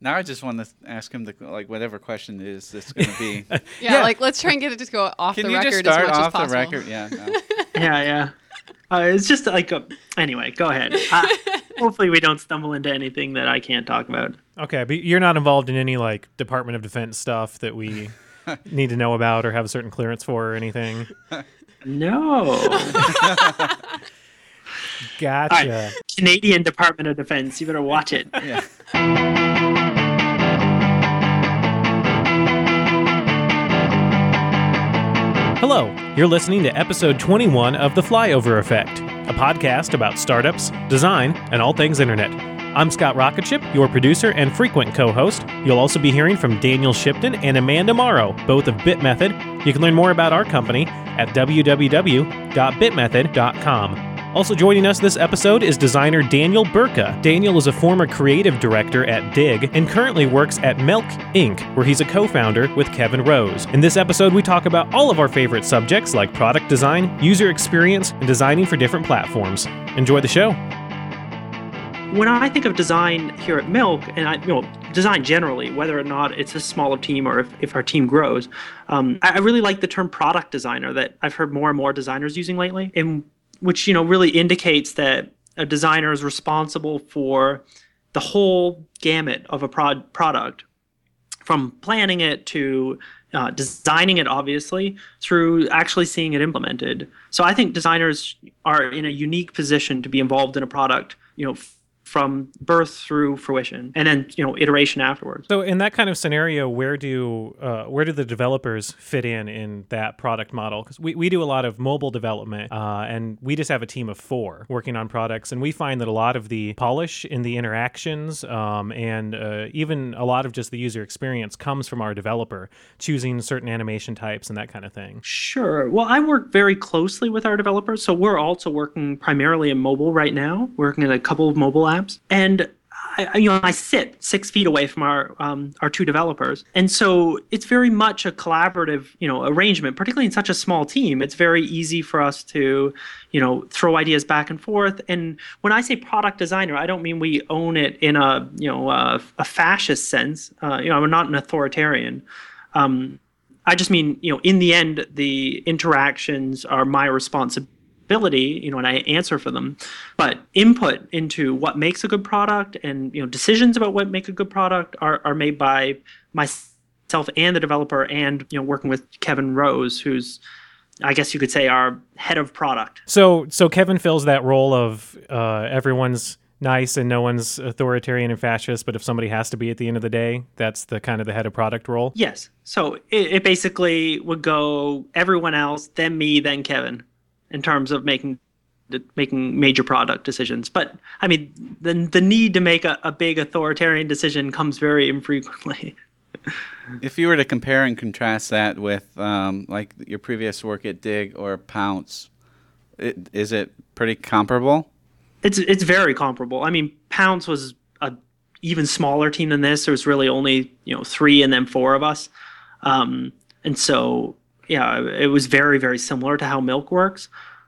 Now I just want to ask him whatever question is this going to be. Yeah, like let's try and get it to go off the record as much as possible. Can you just start off the record? Yeah. No. Yeah. It's just anyway, go ahead. Hopefully we don't stumble into anything that I can't talk about. Okay, but you're not involved in any like Department of Defense stuff that we need to know about or have a certain clearance for or anything? No. Gotcha. Right. Canadian Department of Defense. You better watch it. Yeah. Hello, you're listening to episode 21 of The Flyover Effect, a podcast about startups, design, and all things internet. I'm Scott Rocketship, your producer and frequent co-host. You'll also be hearing from Daniel Shipton and Amanda Morrow, both of BitMethod. You can learn more about our company at www.bitmethod.com. Also joining us this episode is designer Daniel Burka. Daniel is a former creative director at Dig and currently works at Milk Inc., where he's a co-founder with Kevin Rose. In this episode, we talk about all of our favorite subjects like product design, user experience, and designing for different platforms. Enjoy the show. When I think of design here at Milk, and design generally, whether or not it's a smaller team or if our team grows, I really like the term product designer that I've heard more and more designers using lately, and which really indicates that a designer is responsible for the whole gamut of a product, from planning it to designing it, obviously, through actually seeing it implemented. So I think designers are in a unique position to be involved in a product, from birth through fruition, and then iteration afterwards. So in that kind of scenario, where do the developers fit in that product model? Because we do a lot of mobile development, and we just have a team of 4 working on products, and we find that a lot of the polish in the interactions and even a lot of just the user experience comes from our developer choosing certain animation types and that kind of thing. Sure. Well, I work very closely with our developers, so we're also working primarily in mobile right now, working in a couple of mobile apps. And I sit 6 feet away from our 2 developers, and so it's very much a collaborative arrangement. Particularly in such a small team, it's very easy for us to throw ideas back and forth. And when I say product designer, I don't mean we own it in a fascist sense. I'm not an authoritarian. I just mean in the end, the interactions are my responsibility. And I answer for them, but input into what makes a good product and decisions about what make a good product are made by myself and the developer, and working with Kevin Rose, who's, I guess you could say, our head of product. So Kevin fills that role of everyone's nice and no one's authoritarian and fascist, but if somebody has to be at the end of the day, that's the kind of the head of product role? Yes. So it basically would go everyone else, then me, then Kevin, in terms of making major product decisions. But I mean, the need to make a big authoritarian decision comes very infrequently. If you were to compare and contrast that with like your previous work at Dig or Pounce, is it pretty comparable? It's very comparable. I mean, Pounce was a even smaller team than this. There was really only 3 and then 4 of us, and so. Yeah, it was very, very similar to how Milk works.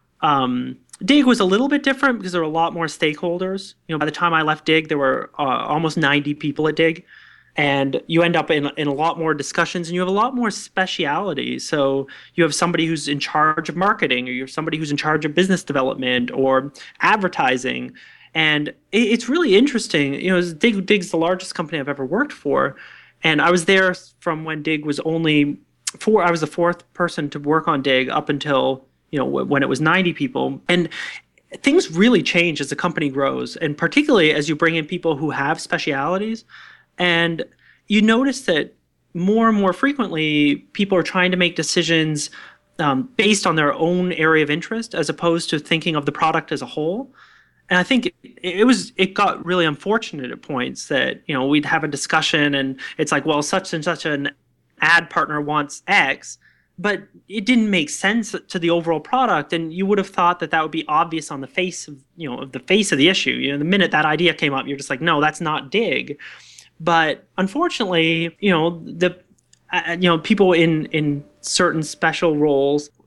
Dig was a little bit different because there were a lot more stakeholders. By the time I left Dig, there were almost 90 people at Dig, and you end up in a lot more discussions, and you have a lot more speciality. So you have somebody who's in charge of marketing, or you have somebody who's in charge of business development or advertising, and it's really interesting. Dig's the largest company I've ever worked for, and I was there from when Dig was only. I was the 4th person to work on Dig up until when it was 90 people, and things really change as the company grows, and particularly as you bring in people who have specialities, and you notice that more and more frequently people are trying to make decisions based on their own area of interest as opposed to thinking of the product as a whole. And I think it got really unfortunate at points that we'd have a discussion and it's like, well, such and such an ad partner wants X, but it didn't make sense to the overall product, and you would have thought that would be obvious on the face of the issue. The minute that idea came up, you're just like, no, that's not Dig. But unfortunately, the people in certain special roles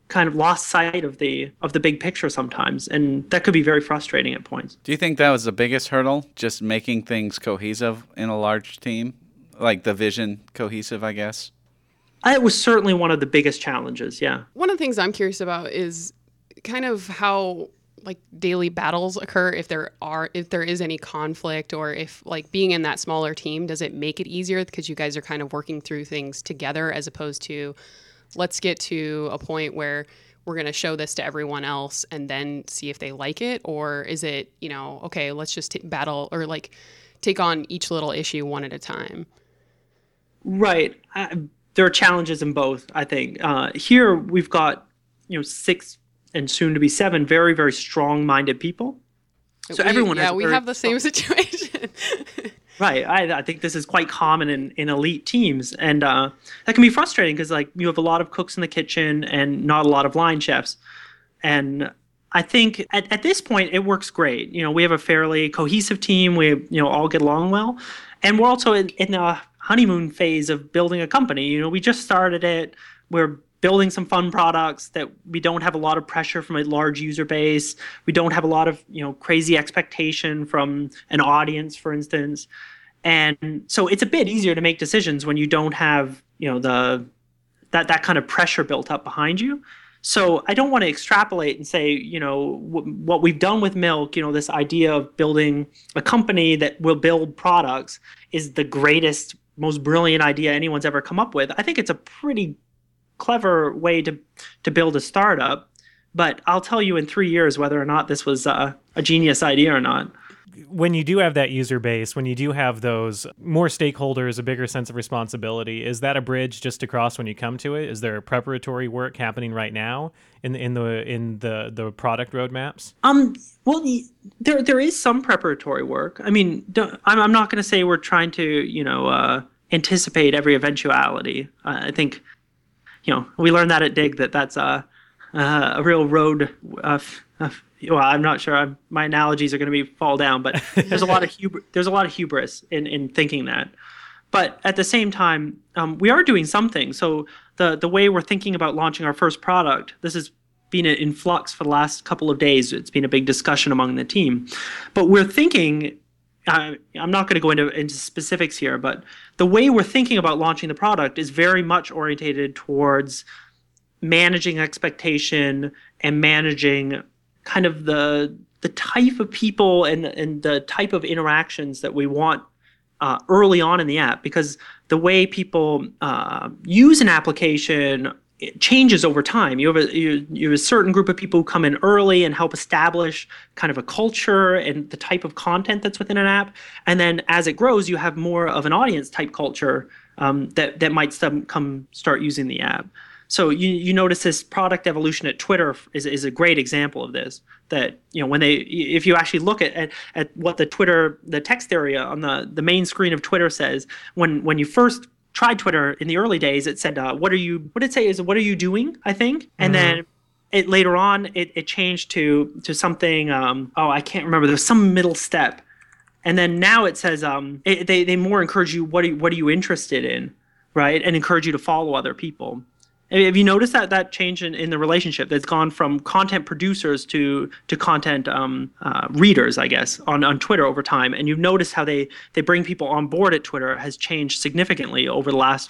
kind of lost sight of the big picture sometimes, and that could be very frustrating at points. Do you think that was the biggest hurdle, just making things cohesive in a large team, like the vision cohesive, I guess? It was certainly one of the biggest challenges. Yeah. One of the things I'm curious about is kind of how like daily battles occur, if there is any conflict, or if like being in that smaller team, does it make it easier because you guys are kind of working through things together, as opposed to let's get to a point where we're going to show this to everyone else and then see if they like it? Or is it, okay, let's just battle or like take on each little issue one at a time? Right. There are challenges in both, I think. Here we've got, 6 and soon to be 7 very, very strong-minded people. So everyone has... Yeah, we have the same situation. Right. I think this is quite common in elite teams. And that can be frustrating because like you have a lot of cooks in the kitchen and not a lot of line chefs. And I think at this point it works great. We have a fairly cohesive team. We all get along well. And we're also in a honeymoon phase of building a company. We just started it. We're building some fun products that we don't have a lot of pressure from a large user base. We don't have a lot of, crazy expectation from an audience, for instance. And so it's a bit easier to make decisions when you don't have, that kind of pressure built up behind you. So I don't want to extrapolate and say, what we've done with Milk, this idea of building a company that will build products is the greatest, most brilliant idea anyone's ever come up with. I think it's a pretty clever way to build a startup, but I'll tell you in 3 years whether or not this was a genius idea or not. When you do have that user base, when you do have those more stakeholders, a bigger sense of responsibility, is that a bridge just to cross when you come to it? Is there preparatory work happening right now in the product roadmaps? Well, there is some preparatory work. I mean, I'm not going to say we're trying to anticipate every eventuality. I think we learned that at Dig that's a real road. Well, I'm not sure. My analogies are going to fall down, but there's a lot of hubris in thinking that. But at the same time, we are doing something. So the way we're thinking about launching our first product, this has been in flux for the last couple of days. It's been a big discussion among the team. But we're thinking, I'm not going to go into specifics here, but the way we're thinking about launching the product is very much orientated towards managing expectation and managing kind of the type of people and the type of interactions that we want early on in the app, because the way people use an application, it changes over time. You have a certain group of people who come in early and help establish kind of a culture and the type of content that's within an app. And then as it grows, you have more of an audience type culture that might start using the app. So you notice this product evolution at Twitter is a great example of this. That if you actually look at what the text area on the main screen of Twitter says, when you first tried Twitter in the early days, it said what did it say? What are you doing? I think, and then later on it changed to something. I can't remember. There's some middle step, and then now it says they more encourage you. What are you interested in, right? And encourage you to follow other people. Have you noticed that change in the relationship that's gone from content producers to content readers, I guess, on Twitter over time? And you've noticed how they bring people on board at Twitter has changed significantly over the last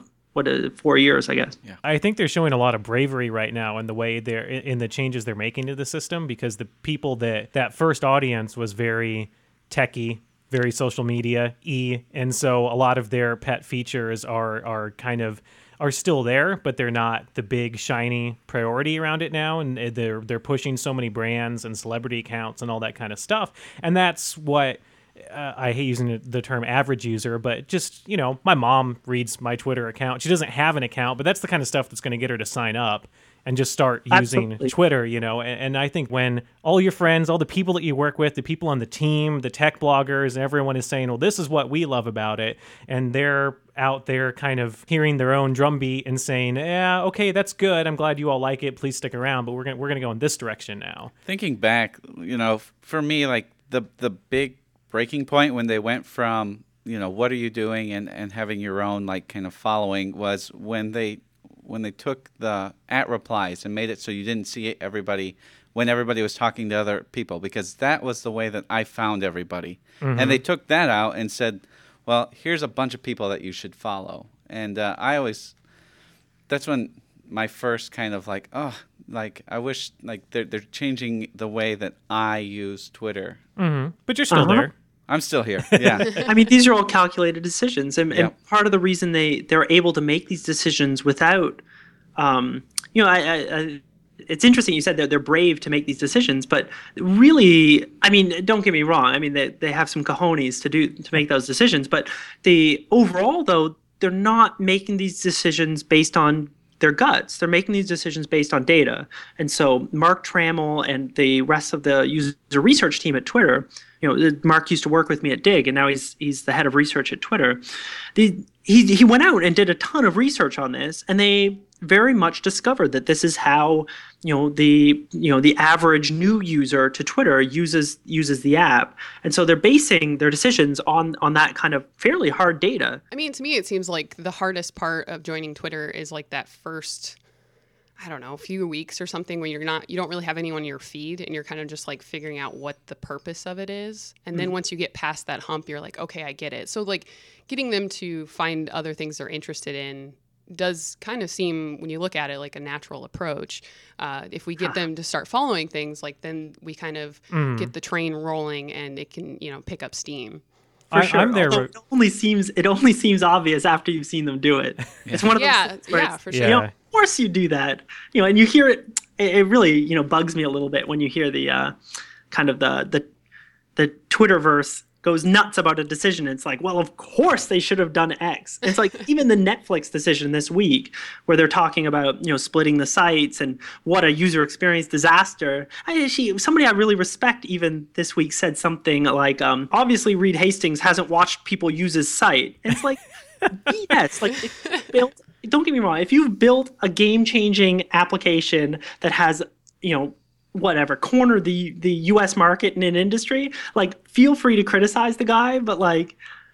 4 years, I guess. Yeah. I think they're showing a lot of bravery right now in the way they're in the changes they're making to the system, because the people that first audience was very techy, very social media-y, and so a lot of their pet features are still there, but they're not the big shiny priority around it now, and they're pushing so many brands and celebrity accounts and all that kind of stuff. And that's what I hate using the term average user, but just my mom reads my Twitter account. She doesn't have an account, but that's the kind of stuff that's going to get her to sign up and just start using Absolutely. Twitter, and I think when all your friends, all the people that you work with, the people on the team, the tech bloggers, everyone is saying, well, this is what we love about it, and they're out there kind of hearing their own drumbeat and saying, yeah, okay, that's good, I'm glad you all like it, please stick around, but we're gonna go in this direction now. Thinking back, for me, like the big breaking point when they went from, what are you doing and having your own like kind of following was when when they took the @replies and made it so you didn't see everybody when everybody was talking to other people, because that was the way that I found everybody. And they took that out and said, well, here's a bunch of people that you should follow. And that's when my first kind of like, I wish like they're changing the way that I use Twitter. But you're still there. I'm still here. Yeah. I mean, these are all calculated decisions, and part of the reason they're able to make these decisions without, it's interesting you said that they're brave to make these decisions, but really, I mean, don't get me wrong. I mean, they have some cojones to make those decisions, but overall though, they're not making these decisions based on their guts. They're making these decisions based on data. And so Mark Trammell and the rest of the user research team at Twitter, Mark used to work with me at Dig, and now he's the head of research at Twitter. He went out and did a ton of research on this, and they very much discovered that this is how the average new user to Twitter uses the app, and so they're basing their decisions on that kind of fairly hard data. I mean, to me, it seems like the hardest part of joining Twitter is like that first, I don't know, few weeks or something where you don't really have anyone in your feed, and you're kind of just like figuring out what the purpose of it is. And then once you get past that hump, you're like, okay, I get it. So like getting them to find other things they're interested in does kind of seem, when you look at it, like a natural approach. If we get them to start following things, like then we kind of get the train rolling, and it can, pick up steam. For sure. I'm there. It only seems obvious after you've seen them do it. It's one of those things where for sure. Of course you do that. And you hear it. It really bugs me a little bit when you hear the kind of the Twitterverse goes nuts about a decision. It's like, well, of course they should have done X. It's like even the Netflix decision this week, where they're talking about splitting the sites and what a user experience disaster. Somebody I really respect even this week said something like, obviously Reed Hastings hasn't watched people use his site. And it's like, yes, like don't get me wrong. If you've built a game-changing application that has corner the U.S. market in an industry, like feel free to criticize the guy, but like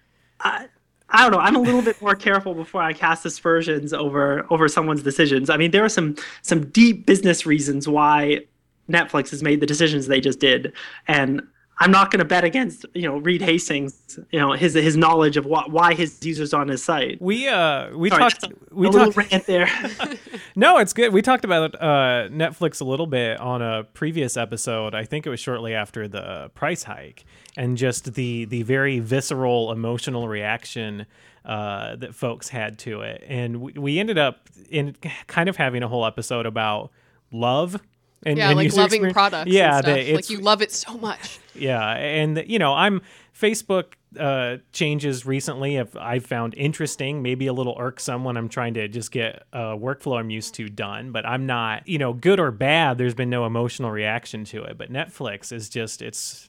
I don't know, I'm a little bit more careful before I cast aspersions over someone's decisions. I mean, there are some deep business reasons why Netflix has made the decisions they just did, and I'm not going to bet against Reed Hastings, his knowledge of why his users on his site. We Sorry, talked a little rant there. No, it's good. We talked about Netflix a little bit on a previous episode. I think it was shortly after the price hike, and just the very visceral emotional reaction that folks had to it. And we ended up in kind of having a whole episode about love. And like loving experience. products. Yeah, and stuff. Like you love it so much. Yeah, and I'm Facebook changes recently I've found interesting, maybe a little irksome when I'm trying to just get a workflow I'm used to done, but I'm not, good or bad, there's been no emotional reaction to it. But Netflix is just, it's,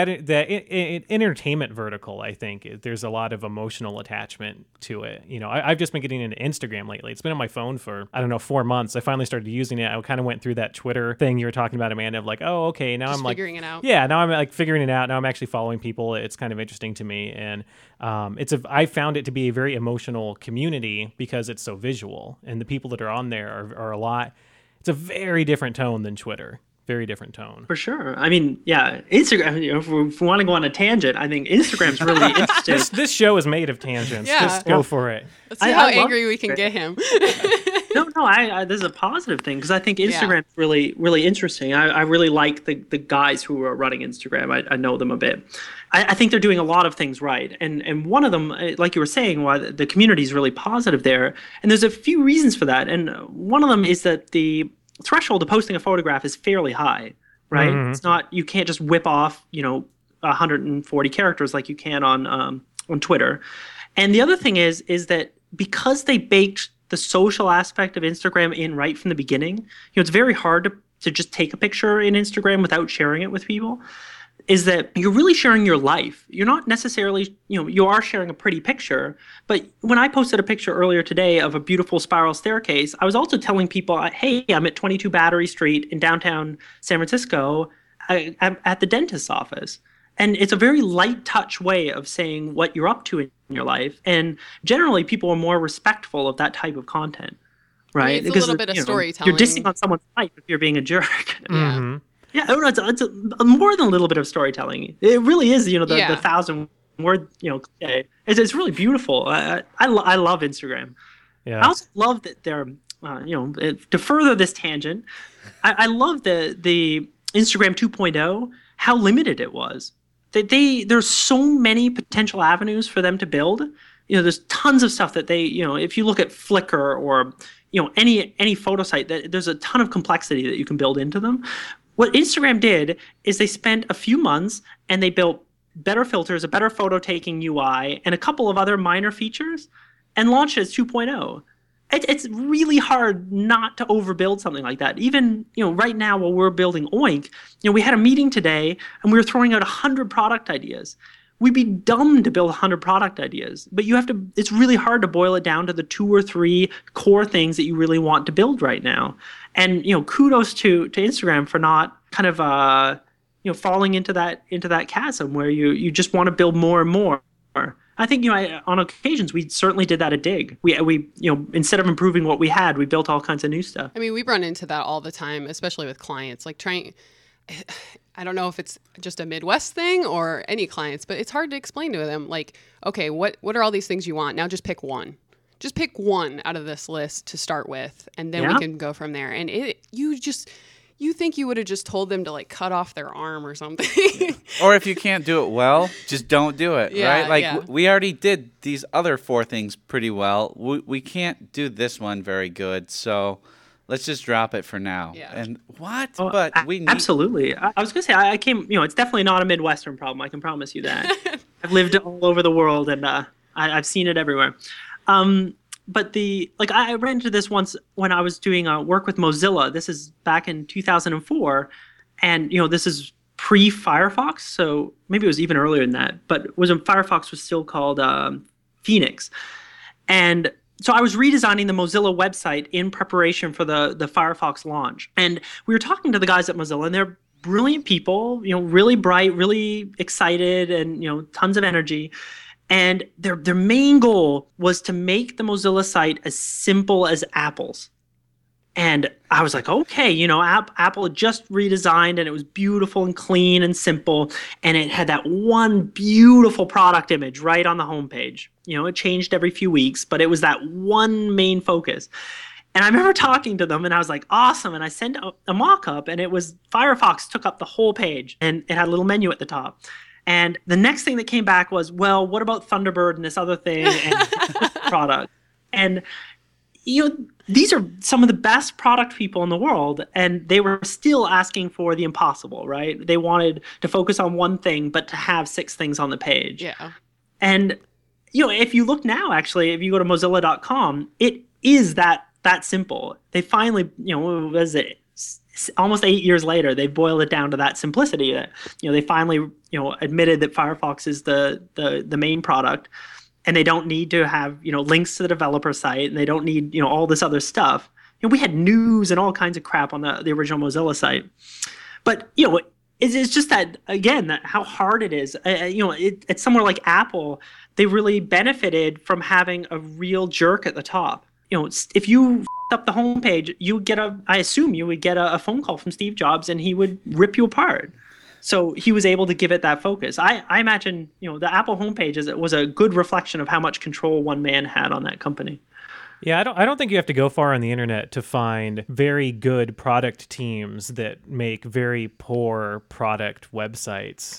that entertainment vertical, I think, there's a lot of emotional attachment to it. I've just been getting into Instagram lately. It's been on my phone for, 4 months. I finally started using it. I kind of went through that Twitter thing you were talking about, Amanda, of like, oh, okay, now just I'm like figuring it out. Yeah, now I'm like figuring it out. Now I'm actually following people. It's kind of interesting to me. And I found it to be a very emotional community because it's so visual, and the people that are on there are a lot. It's a very different tone than Twitter. Very different tone. For sure. I mean, yeah, Instagram, if we want to go on a tangent, I think Instagram's really interesting. This show is made of tangents. Yeah. Just go for it. Let's see how angry we can get him. No, this is a positive thing, because I think Instagram's really, really interesting. I really like the guys who are running Instagram. I know them a bit. I think they're doing a lot of things right. And one of them, like you were saying, why the community is really positive there. And there's a few reasons for that. And one of them is that the threshold of posting a photograph is fairly high, right? Mm-hmm. It's not, you can't just whip off, 140 characters like you can on Twitter. And the other thing is that because they baked the social aspect of Instagram in right from the beginning, it's very hard to just take a picture in Instagram without sharing it with people, is that you're really sharing your life. You're not necessarily, you are sharing a pretty picture, but when I posted a picture earlier today of a beautiful spiral staircase, I was also telling people, hey, I'm at 22 Battery Street in downtown San Francisco at the dentist's office. And it's a very light touch way of saying what you're up to in your life. And generally, people are more respectful of that type of content, right? It's a little bit of storytelling. You're dissing on someone's life if you're being a jerk. Yeah. Yeah, it's more than a little bit of storytelling. It really is, the 1,000-word, it's really beautiful. I love Instagram. Yeah. I also love that they're, to further this tangent, I love the Instagram 2.0, how limited it was. There's so many potential avenues for them to build. There's tons of stuff that they, if you look at Flickr or, any photo site, there's a ton of complexity that you can build into them. What Instagram did is they spent a few months and they built better filters, a better photo taking UI, and a couple of other minor features, and launched it as 2.0. It's really hard not to overbuild something like that. Even, right now while we're building Oink, we had a meeting today and we were throwing out 100 product ideas. We'd be dumb to build 100 product ideas, but it's really hard to boil it down to the 2 or 3 core things that you really want to build right now. And, kudos to Instagram for not kind of, falling into that chasm where you just want to build more and more. I think, on occasions, we certainly did that at Dig. We instead of improving what we had, we built all kinds of new stuff. I mean, we run into that all the time, especially with clients, like I don't know if it's just a Midwest thing or any clients, but it's hard to explain to them, like, okay, what are all these things you want? Now just pick one. Just pick one out of this list to start with, and then we can go from there. And you think you would have just told them to, like, cut off their arm or something. Or if you can't do it well, just don't do it, right? Like, we already did these other 4 things pretty well. We can't do this one very good, so let's just drop it for now. Yeah. And what? But we need... Absolutely. I was going to say, I came, it's definitely not a Midwestern problem. I can promise you that. I've lived all over the world, and I've seen it everywhere. But I ran into this once when I was doing work with Mozilla. This is back in 2004. And, this is pre-Firefox. So maybe it was even earlier than that. But it was when Firefox was still called Phoenix. And so I was redesigning the Mozilla website in preparation for the Firefox launch. And we were talking to the guys at Mozilla, and they're brilliant people, really bright, really excited, and, tons of energy. And their main goal was to make the Mozilla site as simple as Apple's. And I was like, okay, Apple had just redesigned, and it was beautiful and clean and simple. And it had that one beautiful product image right on the homepage. It changed every few weeks, but it was that one main focus. And I remember talking to them, and I was like, awesome. And I sent a mock-up, and it was Firefox took up the whole page, and it had a little menu at the top. And the next thing that came back was, well, what about Thunderbird and this other thing and product? And, these are some of the best product people in the world, and they were still asking for the impossible, right? They wanted to focus on one thing, but to have 6 things on the page. Yeah. And, if you look now, actually, if you go to Mozilla.com, it is that simple. They finally, what was it? Almost 8 years later, they boiled it down to that simplicity that, they finally, admitted that Firefox is the main product, and they don't need to have, links to the developer site, and they don't need, all this other stuff. We had news and all kinds of crap on the original Mozilla site. But, it's just that, again, that how hard it is. It's somewhere like Apple, they really benefited from having a real jerk at the top. If you up the homepage, I assume you would get a phone call from Steve Jobs, and he would rip you apart. So he was able to give it that focus. I imagine, the Apple homepage was a good reflection of how much control one man had on that company. Yeah, I don't think you have to go far on the internet to find very good product teams that make very poor product websites.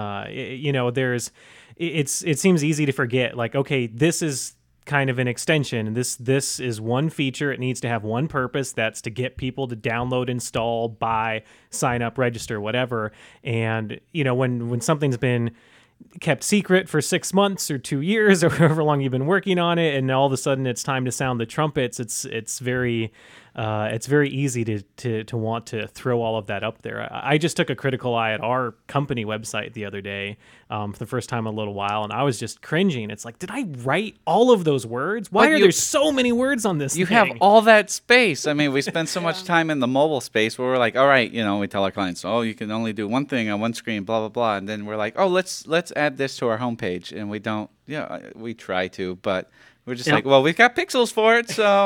It seems easy to forget, like, okay, this is kind of an extension. This is one feature. It needs to have one purpose. That's to get people to download, install, buy, sign up, register, whatever. And, when something's been kept secret for 6 months or 2 years or however long you've been working on it, and all of a sudden it's time to sound the trumpets, it's very easy to want to throw all of that up there. I just took a critical eye at our company website the other day for the first time in a little while, and I was just cringing. It's like, did I write all of those words? Why are there so many words on this You thing? have all that space. I mean, we spend so much time in the mobile space where we're like, all right, we tell our clients, oh, you can only do one thing on one screen, blah, blah, blah. And then we're like, oh, let's add this to our homepage. And we don't, we try to, but we're just like, well, we've got pixels for it, so...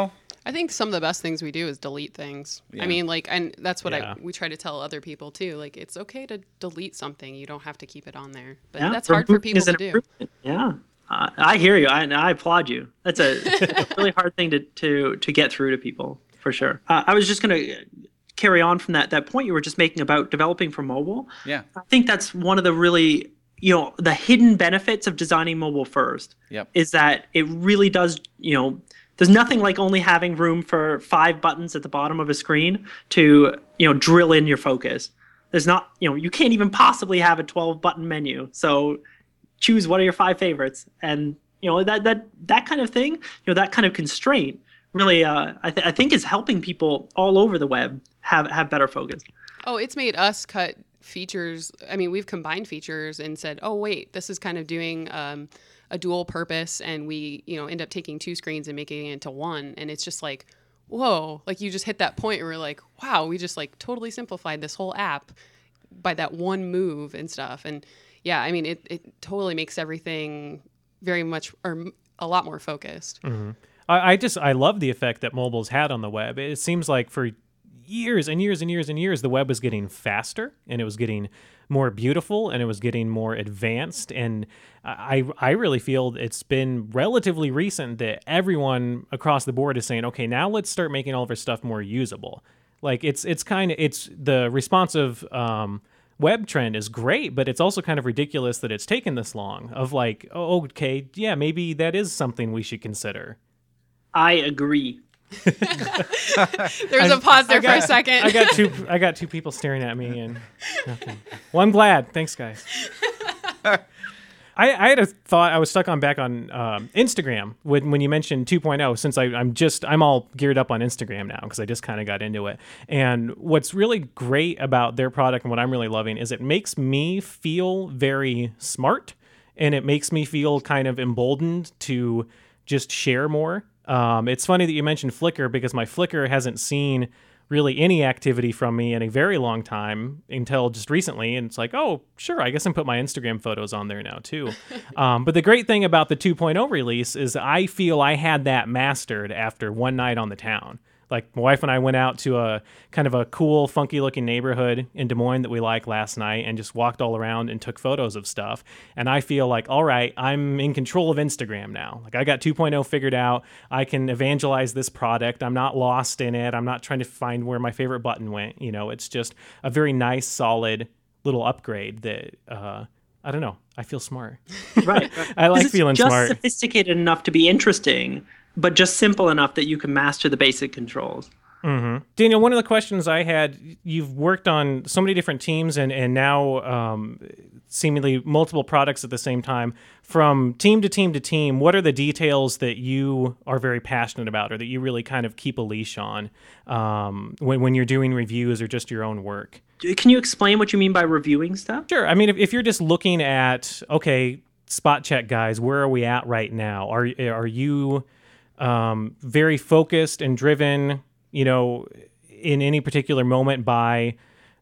I think some of the best things we do is delete things. Yeah. I mean, like, and that's what Yeah. we try to tell other people too. Like, it's okay to delete something. You don't have to keep it on there. But Yeah, that's hard for removing people is to an do. improvement. Yeah, I hear you. I applaud you. That's a really hard thing to get through to people, for sure. I was just going to carry on from that point you were just making about developing for mobile. Yeah. I think that's one of the really, the hidden benefits of designing mobile first. Yep. Is that it really does, there's nothing like only having room for 5 buttons at the bottom of a screen to, drill in your focus. There's not, you can't even possibly have a 12 button menu. So choose what are your 5 favorites. And, that kind of thing, that kind of constraint really, I think is helping people all over the web have better focus. Oh, it's made us cut features. I mean, we've combined features and said, oh, wait, this is kind of doing a dual purpose. And we, end up taking 2 screens and making it into one. And it's just like, whoa, like you just hit that point where we're like, wow, we just like totally simplified this whole app by that one move and stuff. And yeah, I mean, it totally makes everything very much or a lot more focused. Mm-hmm. I love the effect that mobile's had on the web. It seems like for years and years and years and years, the web was getting faster and it was getting more beautiful and it was getting more advanced. And I really feel it's been relatively recent that everyone across the board is saying, okay, now let's start making all of our stuff more usable. Like it's the responsive web trend is great, but it's also kind of ridiculous that it's taken this long of like, oh, okay, yeah, maybe that is something we should consider. I agree. There's a pause there for a second. I got 2 people staring at me and nothing. Well, I'm glad. Thanks, guys. I had a thought. I was stuck back on Instagram when you mentioned 2.0. Since I'm all geared up on Instagram now because I just kind of got into it. And what's really great about their product and what I'm really loving is it makes me feel very smart, and it makes me feel kind of emboldened to just share more. It's funny that you mentioned Flickr because my Flickr hasn't seen really any activity from me in a very long time until just recently. And it's like, oh, sure, I guess I can put my Instagram photos on there now too. But the great thing about the 2.0 release is I feel I had that mastered after one night on the town. Like my wife and I went out to a kind of a cool, funky looking neighborhood in Des Moines that we liked last night and just walked all around and took photos of stuff. And I feel like, all right, I'm in control of Instagram now. Like I got 2.0 figured out. I can evangelize this product. I'm not lost in it. I'm not trying to find where my favorite button went. It's just a very nice, solid little upgrade that, I don't know. I feel smart. Right. I like feeling smart. Just sophisticated enough to be interesting, but just simple enough that you can master the basic controls. Mm-hmm. Daniel, one of the questions I had, you've worked on so many different teams and now seemingly multiple products at the same time. From team to team to team, what are the details that you are very passionate about or that you really kind of keep a leash on when you're doing reviews or just your own work? Can you explain what you mean by reviewing stuff? Sure. I mean, if you're just looking at, okay, spot check guys, where are we at right now? Are you very focused and driven, in any particular moment by,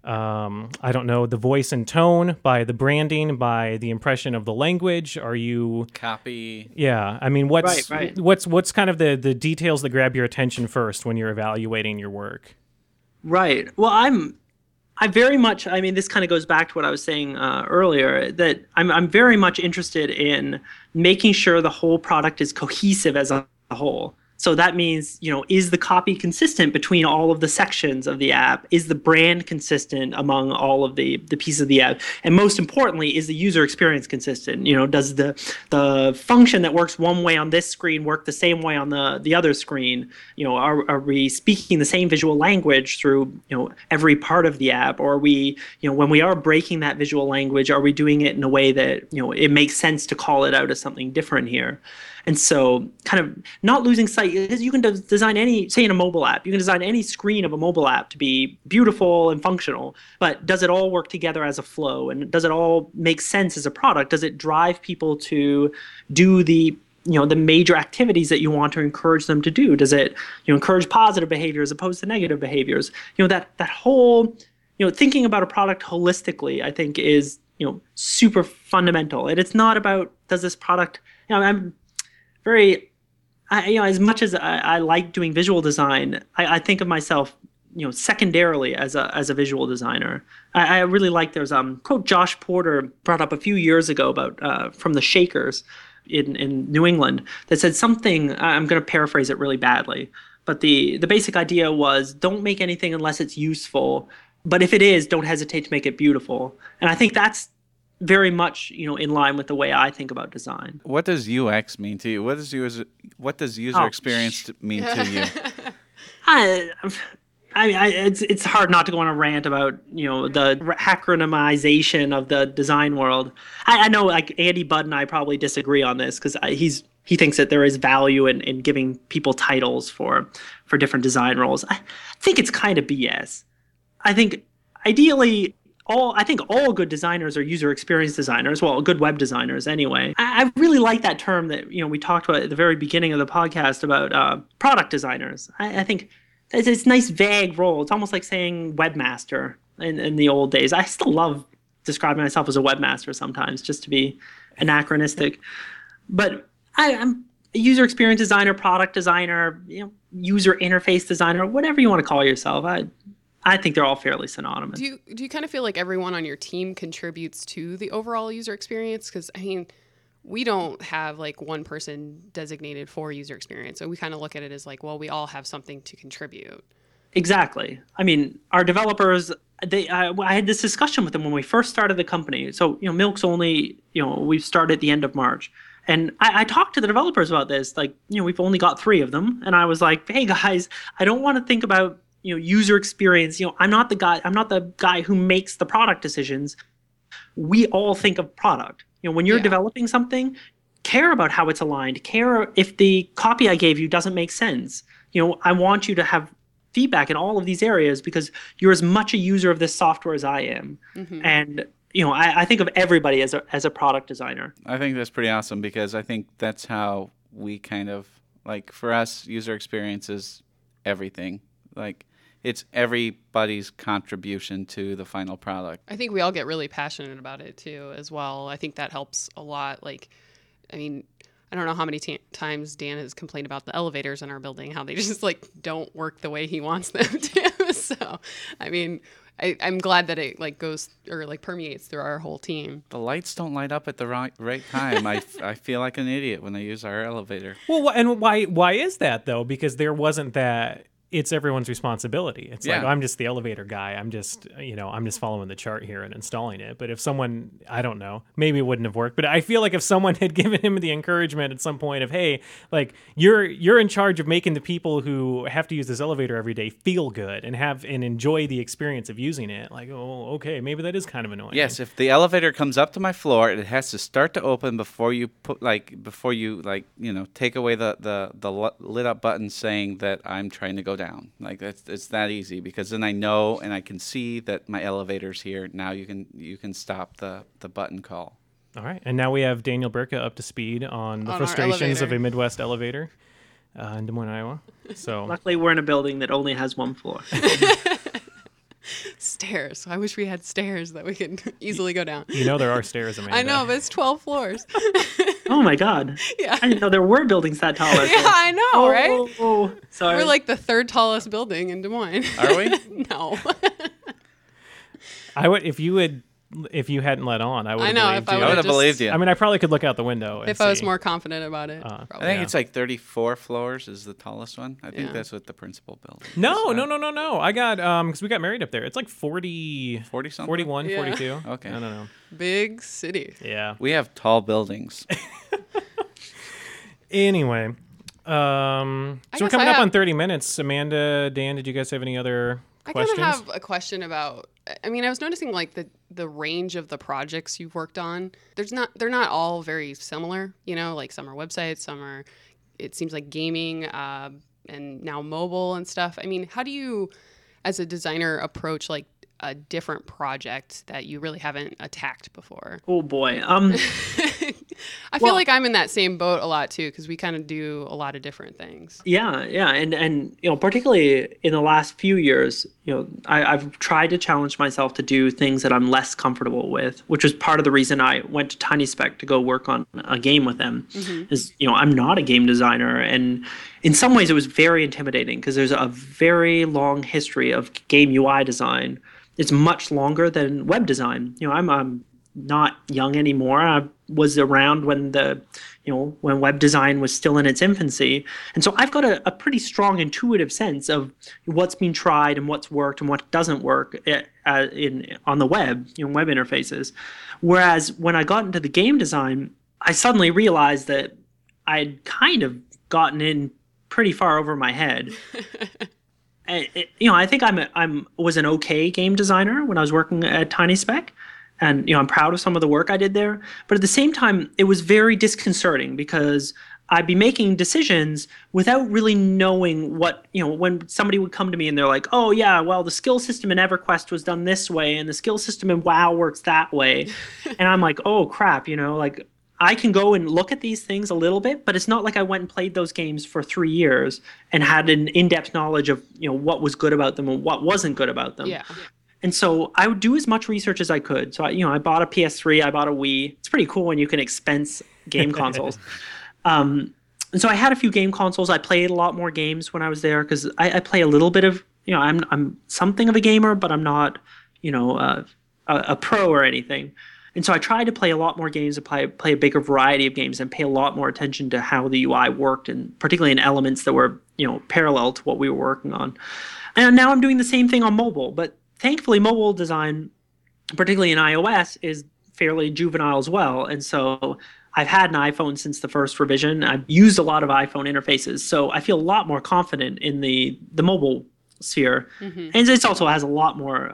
I don't know, the voice and tone, by the branding, by the impression of the language? Are you copy? Yeah. I mean, what's Right. what's kind of the details that grab your attention first when you're evaluating your work? Right. Well, I very much, I mean, this kind of goes back to what I was saying earlier, that I'm very much interested in making sure the whole product is cohesive as a whole. So that means, is the copy consistent between all of the sections of the app? Is the brand consistent among all of the pieces of the app? And most importantly, is the user experience consistent? Does the function that works one way on this screen work the same way on the other screen? Are we speaking the same visual language through, every part of the app? Or are we, when we are breaking that visual language, are we doing it in a way that, it makes sense to call it out as something different here? And so kind of not losing sight, because you can design any, say in a mobile app, you can design any screen of a mobile app to be beautiful and functional, but does it all work together as a flow? And does it all make sense as a product? Does it drive people to do the major activities that you want to encourage them to do? Does it encourage positive behavior as opposed to negative behaviors? That whole, thinking about a product holistically, I think is, super fundamental. And it's not about, does this product, I'm very as much as I like doing visual design, I think of myself, secondarily as a visual designer. I really like, there's quote Josh Porter brought up a few years ago about from the Shakers in New England that said something, I'm going to paraphrase it really badly, but the basic idea was, don't make anything unless it's useful, but if it is, don't hesitate to make it beautiful. And I think that's very much, in line with the way I think about design. What does UX mean to you? What does user experience mean to you? It's hard not to go on a rant about the acronymization of the design world. I know, like, Andy Budd and I probably disagree on this, because he thinks that there is value in giving people titles for different design roles. I think it's kind of BS. I think ideally all good designers are user experience designers. Well, good web designers anyway. I really like that term that we talked about at the very beginning of the podcast about product designers. I think it's a nice vague role. It's almost like saying webmaster in the old days. I still love describing myself as a webmaster sometimes, just to be anachronistic. But I'm a user experience designer, product designer, user interface designer, whatever you want to call yourself. I think they're all fairly synonymous. Do you kind of feel like everyone on your team contributes to the overall user experience? Because, we don't have like one person designated for user experience. So we kind of look at it as like, well, we all have something to contribute. Exactly. Our developers, I had this discussion with them when we first started the company. So, Milk's only, we started at the end of March. And I talked to the developers about this. Like, we've only got 3 of them. And I was like, hey, guys, I don't want to think about user experience. I'm not the guy who makes the product decisions. We all think of product. When you're developing something, care about how it's aligned. Care if the copy I gave you doesn't make sense. I want you to have feedback in all of these areas, because you're as much a user of this software as I am. Mm-hmm. And I think of everybody as a product designer. I think that's pretty awesome, because I think that's how we kind of, like, for us, user experience is everything. Like, it's everybody's contribution to the final product. I think we all get really passionate about it too, as well. I think that helps a lot. Like, I don't know how many times Dan has complained about the elevators in our building, how they just don't work the way he wants them to. So, I'm glad that it goes or permeates through our whole team. The lights don't light up at the right time. I feel like an idiot when I use our elevator. Well, and why is that though? Because there wasn't that. It's everyone's responsibility. It's like, I'm just the elevator guy. I'm just following the chart here and installing it. But if someone, I don't know, maybe it wouldn't have worked. But I feel like if someone had given him the encouragement at some point of, hey, like, you're in charge of making the people who have to use this elevator every day feel good and enjoy the experience of using it. Like, oh, okay, maybe that is kind of annoying. Yes, if the elevator comes up to my floor, it has to start to open before you take away the lit up button saying that I'm trying to go down. Like, it's that easy, because then I know and I can see that my elevator's here. Now you can stop the button call. All right, and now we have Daniel Burka up to speed on the frustrations of a Midwest elevator in Des Moines, Iowa. So luckily, we're in a building that only has 1 floor. Stairs. I wish we had stairs that we could easily go down. There are stairs, Amanda. I know, but it's 12 floors. Oh my God. Yeah. I didn't know there were buildings that tall. Yeah, I know, right? Oh, sorry. We're like the 3rd tallest building in Des Moines. Are we? No. I would, if you hadn't let on, I would have believed you. I would have believed you. I probably could look out the window and if I was more confident about it. I think it's like 34 floors is the tallest one. I think that's what the principal building. No. I got because we got married up there. It's like 40 something, 41, 42. Okay. I don't know. Big city. Yeah. We have tall buildings. Anyway, so we're coming up on 30 minutes. Amanda, Dan, did you guys have any other questions? I kind of have a question about. I was noticing the range of the projects you've worked on. They're not all very similar. Like some are websites, some are. It seems like gaming, and now mobile and stuff. How do you, as a designer, approach a different project that you really haven't attacked before? Oh boy. I feel like I'm in that same boat a lot too, because we kind of do a lot of different things. Yeah, and particularly in the last few years, I've tried to challenge myself to do things that I'm less comfortable with, which was part of the reason I went to TinySpec to go work on a game with them. Is I'm not a game designer, and in some ways it was very intimidating because there's a very long history of game UI design. It's much longer than web design. I'm not young anymore. I was around when when web design was still in its infancy. And so I've got a pretty strong intuitive sense of what's been tried and what's worked and what doesn't work on the web, web interfaces. Whereas when I got into the game design, I suddenly realized that I'd kind of gotten in pretty far over my head. I think I was an okay game designer when I was working at TinySpec. And, I'm proud of some of the work I did there. But at the same time, it was very disconcerting because I'd be making decisions without really knowing what, when somebody would come to me and they're like, oh, yeah, well, the skill system in EverQuest was done this way and the skill system in WoW works that way. And I'm like, oh, crap, I can go and look at these things a little bit, but it's not like I went and played those games for 3 years and had an in-depth knowledge of, what was good about them and what wasn't good about them. Yeah. And so I would do as much research as I could. So I bought a PS3, I bought a Wii. It's pretty cool when you can expense game consoles. And so I had a few game consoles. I played a lot more games when I was there because I play a little bit of, I'm something of a gamer, but I'm not, a pro or anything. And so I tried to play a lot more games and play a bigger variety of games and pay a lot more attention to how the UI worked, and particularly in elements that were, parallel to what we were working on. And now I'm doing the same thing on mobile, but thankfully, mobile design, particularly in iOS, is fairly juvenile as well. And so I've had an iPhone since the first revision. I've used a lot of iPhone interfaces. So I feel a lot more confident in the mobile sphere. And it also has a lot more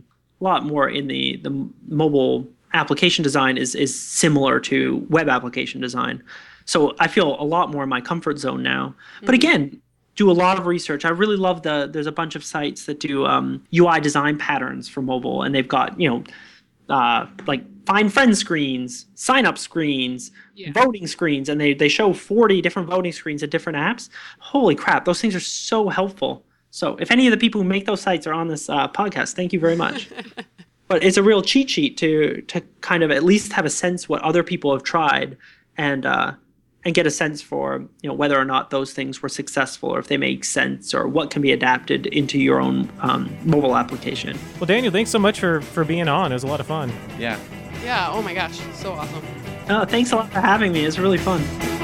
in the mobile application design is similar to web application design. So I feel a lot more in my comfort zone now. But again, do a lot of research. I really love there's a bunch of sites that do UI design patterns for mobile, and they've got, like find friend screens, sign up screens, voting screens, and they show 40 different voting screens at different apps. Holy crap, those things are so helpful. So if any of the people who make those sites are on this podcast, thank you very much. But it's a real cheat sheet to kind of at least have a sense what other people have tried and get a sense for whether or not those things were successful, or if they make sense, or what can be adapted into your own mobile application. Well, Daniel, thanks so much for being on. It was a lot of fun. Yeah. Yeah. Oh my gosh. So awesome. Thanks a lot for having me. It's really fun.